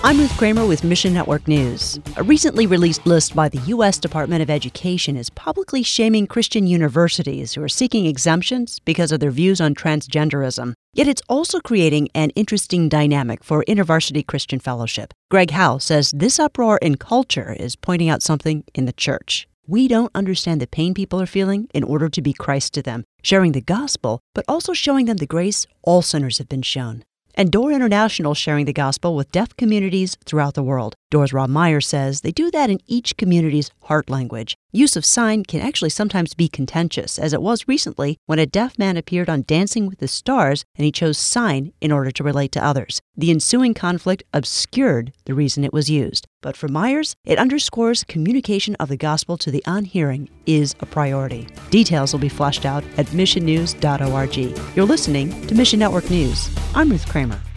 I'm Ruth Kramer with Mission Network News. A recently released list by the U.S. Department of Education is publicly shaming Christian universities who are seeking exemptions because of their views on transgenderism. Yet it's also creating an interesting dynamic for InterVarsity Christian Fellowship. Greg Howe says this uproar in culture is pointing out something in the church. We don't understand the pain people are feeling in order to be Christ to them, sharing the gospel, but also showing them the grace all sinners have been shown. And Door International sharing the gospel with deaf communities throughout the world. Door's Rob Meyer says they do that in each community's heart language. Use of sign can actually sometimes be contentious, as it was recently when a deaf man appeared on Dancing with the Stars and he chose sign in order to relate to others. The ensuing conflict obscured the reason it was used. But for Myers, it underscores communication of the gospel to the unhearing is a priority. Details will be fleshed out at missionnews.org. You're listening to Mission Network News. I'm Ruth Kramer.